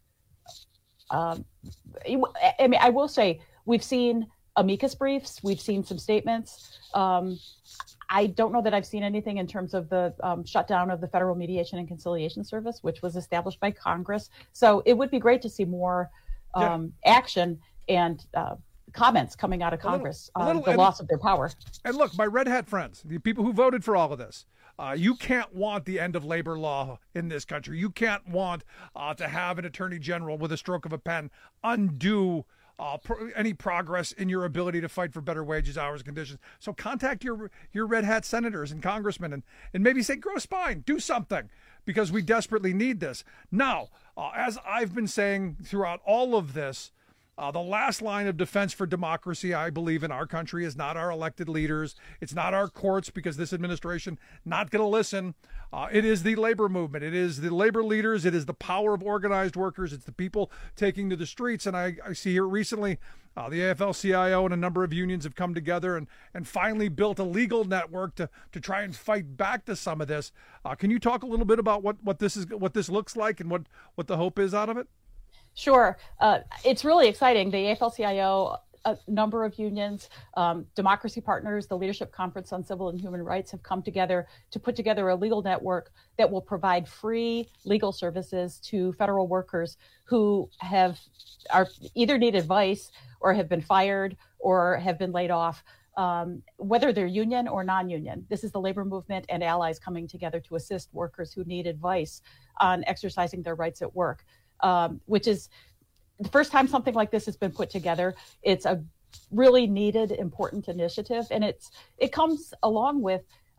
I will say we've seen amicus briefs, we've seen some statements. I don't know that I've seen anything in terms of the shutdown of the Federal Mediation and Conciliation Service, which was established by Congress. So it would be great to see more action and comments coming out of Congress on the loss of their power. And look, my red hat friends, the people who voted for all of this, you can't want the end of labor law in this country. You can't want to have an attorney general with a stroke of a pen undo any progress in your ability to fight for better wages, hours, and conditions. So contact your red hat senators and congressmen and maybe say, grow a spine, do something, because we desperately need this. Now, as I've been saying throughout all of this, the last line of defense for democracy, I believe, in our country is not our elected leaders. It's not our courts, because this administration not going to listen. It is the labor movement. It is the labor leaders. It is the power of organized workers. It's the people taking to the streets. And I see here recently the AFL-CIO and a number of unions have come together and finally built a legal network to try and fight back to some of this. Can you talk a little bit about what this looks like and what the hope is out of it? Sure. It's really exciting. The AFL-CIO, a number of unions, Democracy Partners, the Leadership Conference on Civil and Human Rights have come together to put together a legal network that will provide free legal services to federal workers who are either need advice or have been fired or have been laid off, whether they're union or non-union. This is the labor movement and allies coming together to assist workers who need advice on exercising their rights at work. Which is the first time something like this has been put together. It's a really needed, important initiative, and it comes along with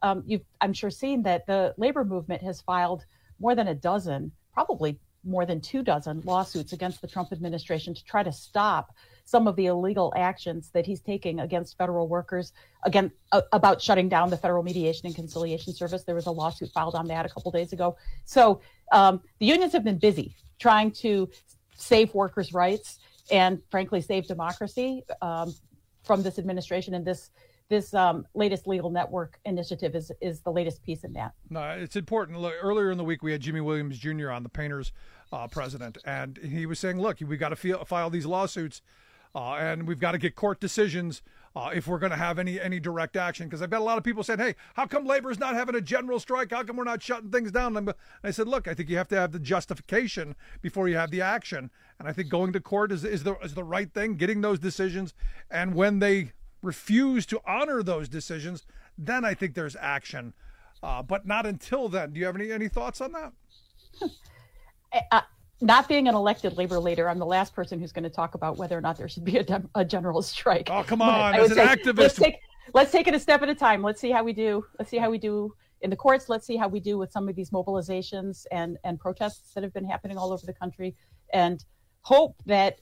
you've, I'm sure, seen that the labor movement has filed more than a dozen, probably more than 24 lawsuits against the Trump administration to try to stop some of the illegal actions that he's taking against federal workers, again, about shutting down the Federal Mediation and Conciliation Service. There was a lawsuit filed on that a couple days ago. So the unions have been busy trying to save workers' rights and, frankly, save democracy from this administration. And this latest legal network initiative is the latest piece in that. No, it's important. Look, earlier in the week, we had Jimmy Williams Jr. on, the painters president, and he was saying, look, we got to file these lawsuits and we've got to get court decisions if we're going to have any direct action. Because I've got a lot of people saying, hey, how come labor's not having a general strike? How come we're not shutting things down? And I said, look, I think you have to have the justification before you have the action. And I think going to court is the right thing, getting those decisions. And when they refuse to honor those decisions, then I think there's action. But not until then. Do you have any thoughts on that? Not being an elected labor leader, I'm the last person who's going to talk about whether or not there should be a general strike. Oh, come on. As an activist. Let's take it a step at a time. Let's see how we do. Let's see how we do in the courts. Let's see how we do with some of these mobilizations and protests that have been happening all over the country, and hope that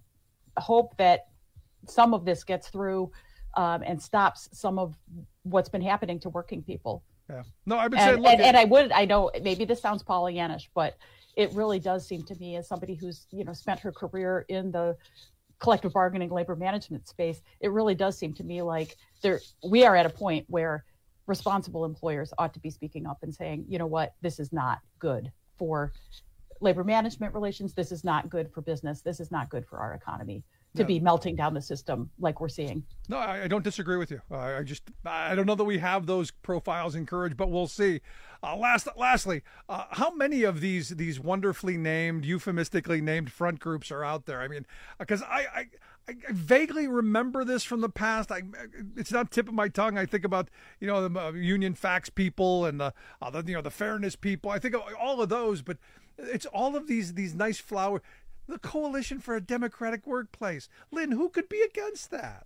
some of this gets through and stops some of what's been happening to working people. Yeah. No, I've been saying, look, I know maybe this sounds Pollyannish, but it really does seem to me, as somebody who's, spent her career in the collective bargaining labor management space, it really does seem to me like we are at a point where responsible employers ought to be speaking up and saying, you know what, this is not good for labor management relations. This is not good for business. This is not good for our economy to be melting down the system like we're seeing. No, I don't disagree with you. I don't know that we have those profiles in courage, but we'll see. Lastly, how many of these wonderfully named, euphemistically named front groups are out there? I mean, because I vaguely remember this from the past. It's not tip of my tongue. I think about the union facts people and the fairness people. I think of all of those, but it's all of these nice flower. The Coalition for a Democratic Workplace. Lynn, who could be against that?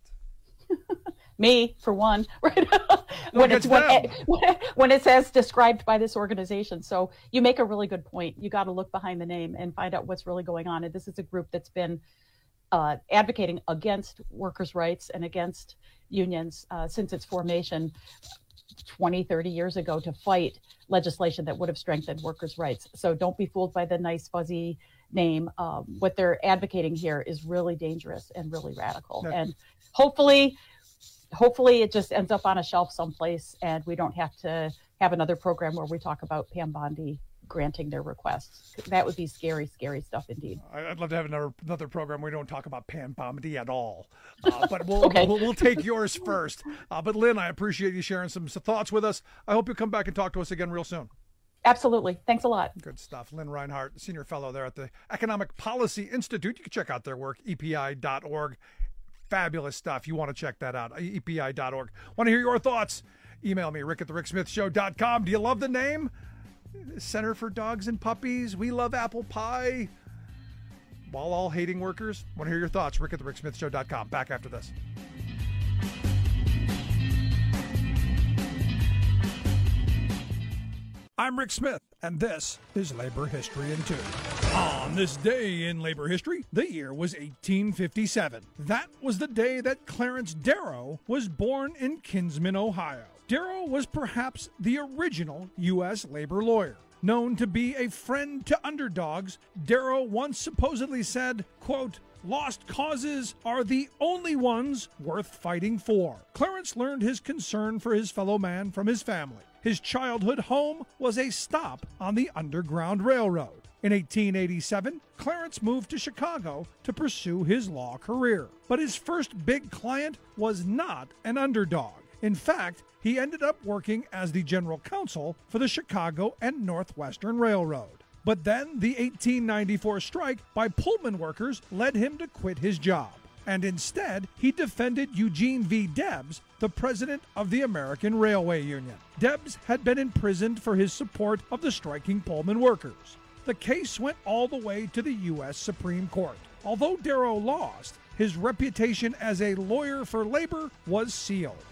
Me, for one, right? when it's as described by this organization. So you make a really good point. You got to look behind the name and find out what's really going on. And this is a group that's been advocating against workers' rights and against unions since its formation 20, 30 years ago to fight legislation that would have strengthened workers' rights. So don't be fooled by the nice, fuzzy name. What they're advocating here is really dangerous and really radical. Yeah. And hopefully it just ends up on a shelf someplace and we don't have to have another program where we talk about Pam Bondi granting their requests. That would be scary, scary stuff indeed. I'd love to have another program where we don't talk about Pam Bondi at all. But we'll take yours first. But Lynn, I appreciate you sharing some thoughts with us. I hope you'll come back and talk to us again real soon. Absolutely. Thanks a lot. Good stuff. Lynn Reinhart, Senior Fellow there at the Economic Policy Institute. You can check out their work, EPI.org. Fabulous stuff. You want to check that out, EPI.org. Want to hear your thoughts? Email me, rick@thericksmithshow.com. Do you love the name? Center for Dogs and Puppies. We love apple pie. While all hating workers. Want to hear your thoughts? rick@thericksmithshow.com. Back after this. I'm Rick Smith, and this is Labor History in 2. On this day in labor history, the year was 1857. That was the day that Clarence Darrow was born in Kinsman, Ohio. Darrow was perhaps the original U.S. labor lawyer. Known to be a friend to underdogs, Darrow once supposedly said, quote, "Lost causes are the only ones worth fighting for." Clarence learned his concern for his fellow man from his family. His childhood home was a stop on the Underground Railroad. In 1887, Clarence moved to Chicago to pursue his law career. But his first big client was not an underdog. In fact, he ended up working as the general counsel for the Chicago and Northwestern Railroad. But then the 1894 strike by Pullman workers led him to quit his job. And instead, he defended Eugene V. Debs, the president of the American Railway Union. Debs had been imprisoned for his support of the striking Pullman workers. The case went all the way to the U.S. Supreme Court. Although Darrow lost, his reputation as a lawyer for labor was sealed.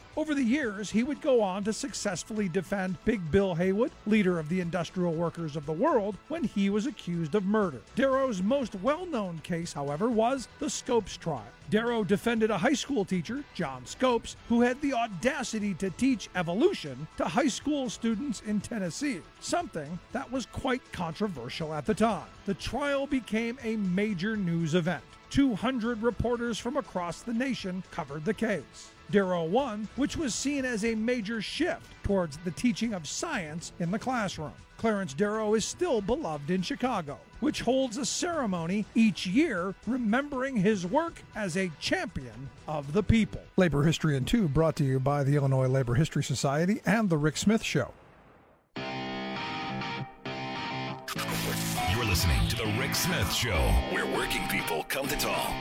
Over the years, he would go on to successfully defend Big Bill Haywood, leader of the industrial workers of the world, when he was accused of murder. Darrow's most well-known case, however, was the Scopes trial. Darrow defended a high school teacher, John Scopes, who had the audacity to teach evolution to high school students in Tennessee, something that was quite controversial at the time. The trial became a major news event. 200 reporters from across the nation covered the case. Darrow won, which was seen as a major shift towards the teaching of science in the classroom. Clarence Darrow is still beloved in Chicago, which holds a ceremony each year remembering his work as a champion of the people. Labor History in 2 brought to you by the Illinois Labor History Society and The Rick Smith Show. You're listening to The Rick Smith Show, where working people come to talk.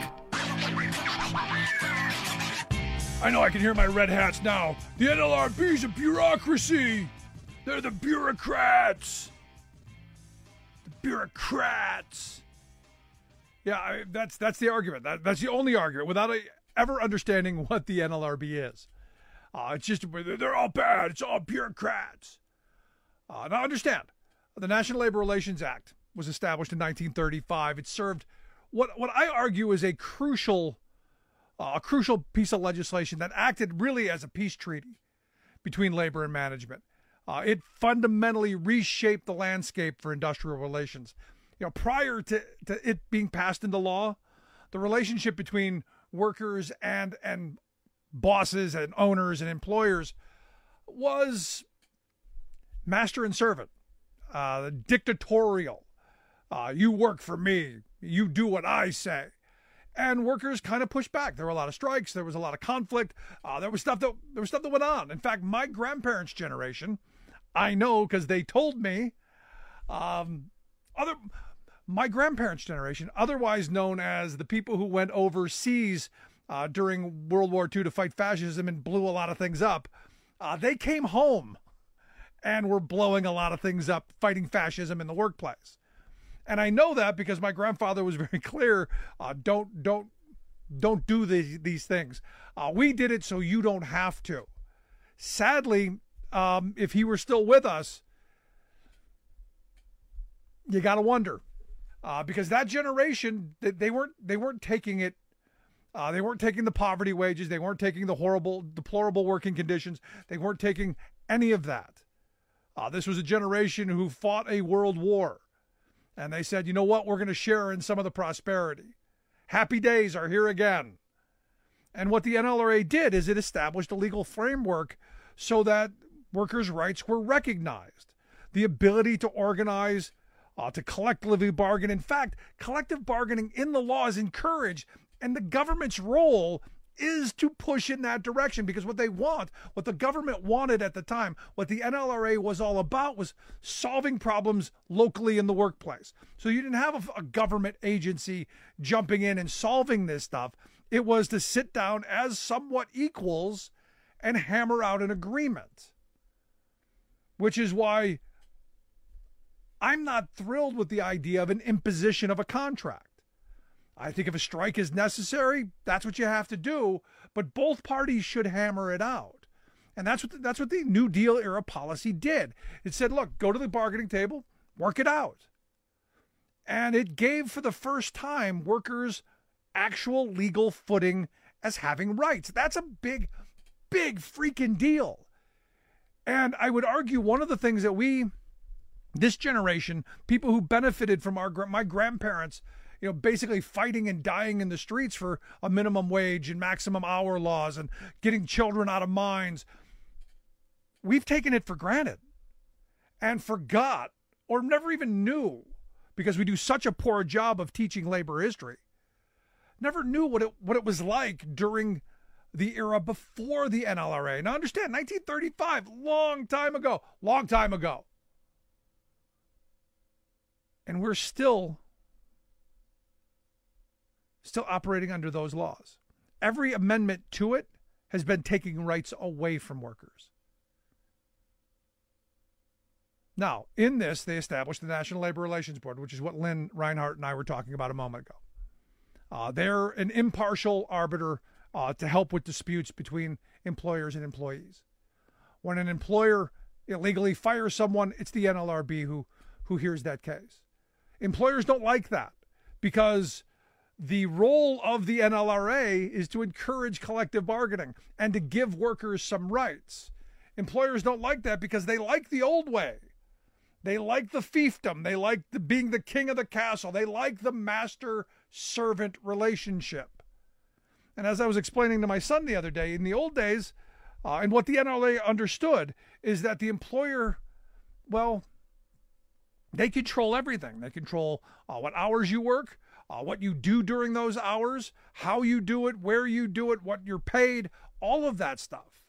I know I can hear my red hats now. The NLRB's a bureaucracy. They're the bureaucrats. The bureaucrats. Yeah, that's the argument. That's the only argument without ever understanding what the NLRB is. It's just, they're all bad. It's all bureaucrats. Now understand, the National Labor Relations Act was established in 1935. It served what I argue is a crucial piece of legislation that acted really as a peace treaty between labor and management. It fundamentally reshaped the landscape for industrial relations. Prior to it being passed into law, the relationship between workers and bosses and owners and employers was master and servant, dictatorial. You work for me. You do what I say. And workers kind of pushed back. There were a lot of strikes. There was a lot of conflict. There was stuff that went on. In fact, my grandparents' generation, I know because they told me, my grandparents' generation, otherwise known as the people who went overseas during World War II to fight fascism and blew a lot of things up, they came home and were blowing a lot of things up, fighting fascism in the workplace. And I know that because my grandfather was very clear, don't do these things. We did it so you don't have to. Sadly, if he were still with us, you got to wonder. Because that generation, they weren't taking it. They weren't taking the poverty wages. They weren't taking the horrible, deplorable working conditions. They weren't taking any of that. This was a generation who fought a world war. And they said, you know what? We're going to share in some of the prosperity. Happy days are here again. And what the NLRA did is it established a legal framework so that workers' rights were recognized. The ability to organize, to collectively bargain. In fact, collective bargaining in the law is encouraged, and the government's role is to push in that direction, because what the government wanted at the time, what the NLRA was all about, was solving problems locally in the workplace. So you didn't have a government agency jumping in and solving this stuff. It was to sit down as somewhat equals and hammer out an agreement, which is why I'm not thrilled with the idea of an imposition of a contract. I think if a strike is necessary, that's what you have to do, but both parties should hammer it out. And that's what the New Deal era policy did. It said, look, go to the bargaining table, work it out. And it gave, for the first time, workers actual legal footing as having rights. That's a big, big freaking deal. And I would argue one of the things that this generation, people who benefited from my grandparents, basically fighting and dying in the streets for a minimum wage and maximum hour laws and getting children out of mines. We've taken it for granted and forgot, or never even knew, because we do such a poor job of teaching labor history, never knew what it was like during the era before the NLRA. Now understand, 1935, long time ago. And we're still operating under those laws. Every amendment to it has been taking rights away from workers. Now, in this, they established the National Labor Relations Board, which is what Lynn Reinhart and I were talking about a moment ago. They're an impartial arbiter to help with disputes between employers and employees. When an employer illegally fires someone, it's the NLRB who hears that case. Employers don't like that because the role of the NLRA is to encourage collective bargaining and to give workers some rights. Employers don't like that because they like the old way. They like the fiefdom. They like being the king of the castle. They like the master-servant relationship. And as I was explaining to my son the other day, in the old days, and what the NLRA understood is that the employer, well, they control everything. They control what hours you work, what you do during those hours, how you do it, where you do it, what you're paid, all of that stuff.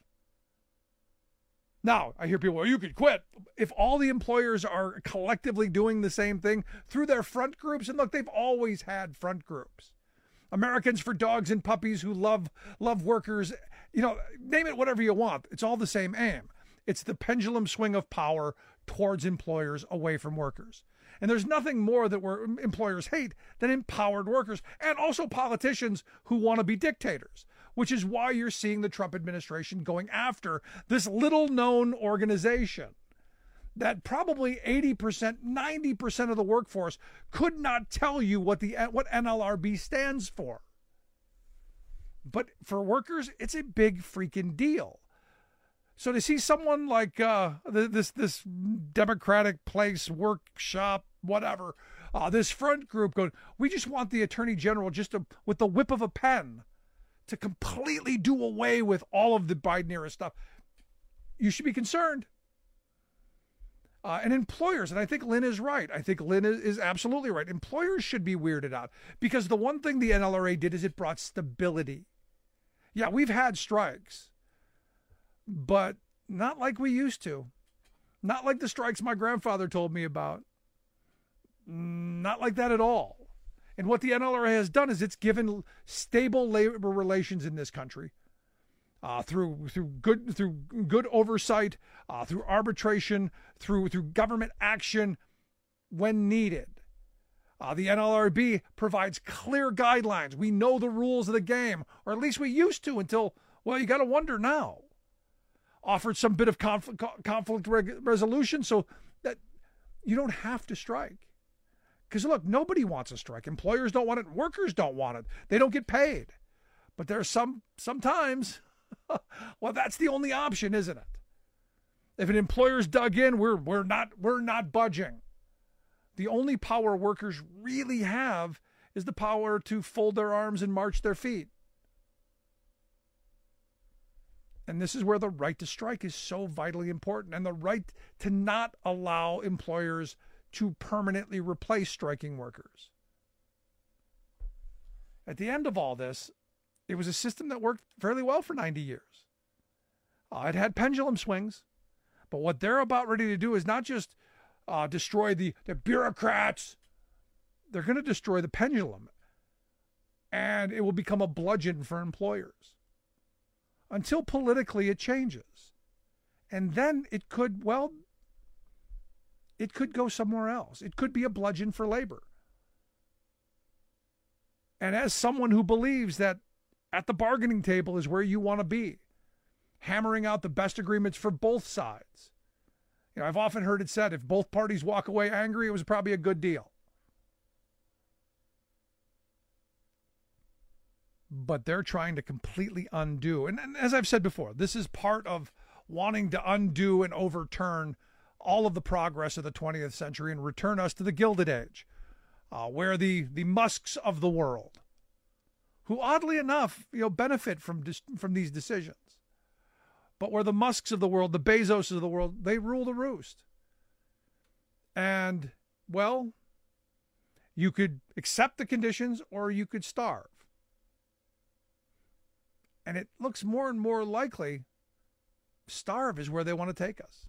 Now, I hear people, well, you could quit. If all the employers are collectively doing the same thing through their front groups, and look, they've always had front groups. Americans for Dogs and Puppies who love workers, name it whatever you want. It's all the same aim. It's the pendulum swing of power towards employers away from workers. And there's nothing more that employers hate than empowered workers and also politicians who want to be dictators, which is why you're seeing the Trump administration going after this little-known organization that probably 80%, 90% of the workforce could not tell you what NLRB stands for. But for workers, it's a big freaking deal. So to see someone like this Democratic Place workshop, whatever, this front group going, we just want the Attorney General with the whip of a pen to completely do away with all of the Biden-era stuff, you should be concerned. And employers, and I think Lynn is right. I think Lynn is absolutely right. Employers should be weirded out because the one thing the NLRA did is it brought stability. Yeah, we've had strikes, but not like we used to. Not like the strikes my grandfather told me about. Not like that at all. And what the NLRA has done is it's given stable labor relations in this country through good oversight, through arbitration, through government action when needed. The NLRB provides clear guidelines. We know the rules of the game, or at least we used to until, well, you got to wonder now. Offered some bit of conflict resolution so that you don't have to strike. Because look, nobody wants a strike. Employers don't want it. Workers don't want it. They don't get paid. But there's sometimes, well, that's the only option, isn't it? If an employer's dug in, we're not budging. The only power workers really have is the power to fold their arms and march their feet. And this is where the right to strike is so vitally important, and the right to not allow employers to permanently replace striking workers. At the end of all this, it was a system that worked fairly well for 90 years. It had pendulum swings, but what they're about ready to do is not just destroy the bureaucrats. They're going to destroy the pendulum, and it will become a bludgeon for employers until politically it changes. And then it could go somewhere else. It could be a bludgeon for labor. And as someone who believes that at the bargaining table is where you want to be, hammering out the best agreements for both sides. I've often heard it said, if both parties walk away angry, it was probably a good deal. But they're trying to completely undo. And as I've said before, this is part of wanting to undo and overturn all of the progress of the 20th century and return us to the Gilded Age, where the Musks of the world, who oddly enough, benefit from these decisions, but where the Musks of the world, the Bezos of the world, they rule the roost. And, well, you could accept the conditions or you could starve. And it looks more and more likely starve is where they want to take us.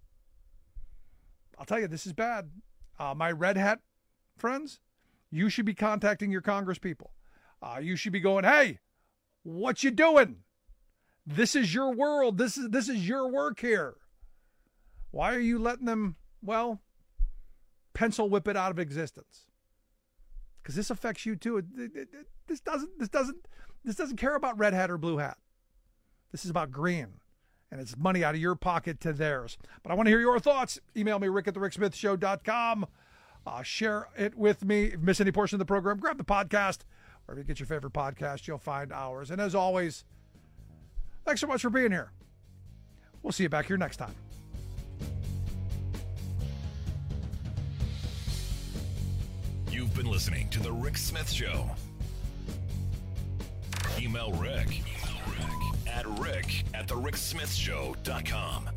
I'll tell you, this is bad. My red hat friends, you should be contacting your Congress people. You should be going, hey, what you doing? This is your world. This is your work here. Why are you letting them, pencil whip it out of existence? because this affects you too. This doesn't care about red hat or blue hat. This is about green, and it's money out of your pocket to theirs. But I want to hear your thoughts. Email me, rick@thericksmithshow.com. Share it with me. If you miss any portion of the program, grab the podcast. Wherever you get your favorite podcast, you'll find ours. And as always, thanks so much for being here. We'll see you back here next time. You've been listening to The Rick Smith Show. Email Rick at rick@thericksmithshow.com.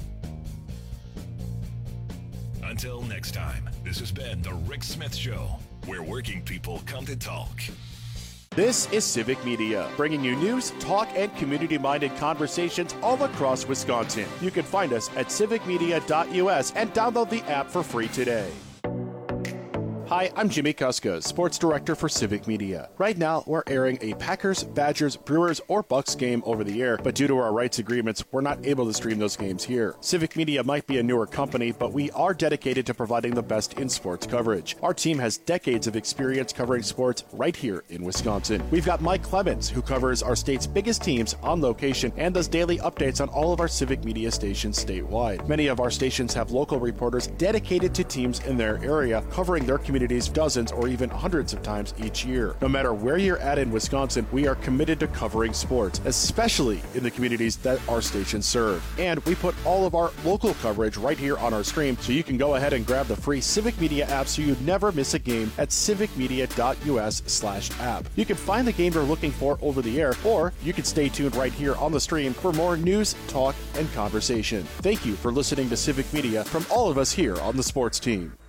Until next time, this has been The Rick Smith Show, where working people come to talk. This is Civic Media, bringing you news, talk, and community-minded conversations all across Wisconsin. You can find us at civicmedia.us and download the app for free today. Hi, I'm Jimmy Kuska, Sports Director for Civic Media. Right now, we're airing a Packers, Badgers, Brewers, or Bucks game over the air, but due to our rights agreements, we're not able to stream those games here. Civic Media might be a newer company, but we are dedicated to providing the best in sports coverage. Our team has decades of experience covering sports right here in Wisconsin. We've got Mike Clemens, who covers our state's biggest teams on location and does daily updates on all of our Civic Media stations statewide. Many of our stations have local reporters dedicated to teams in their area, covering their communities dozens or even hundreds of times each year. No matter where you're at in Wisconsin, we are committed to covering sports, especially in the communities that our stations serve. And we put all of our local coverage right here on our stream, so you can go ahead and grab the free Civic Media app so you never miss a game at civicmedia.us/app. You can find the game you're looking for over the air, or you can stay tuned right here on the stream for more news, talk, and conversation. Thank you for listening to Civic Media from all of us here on the sports team.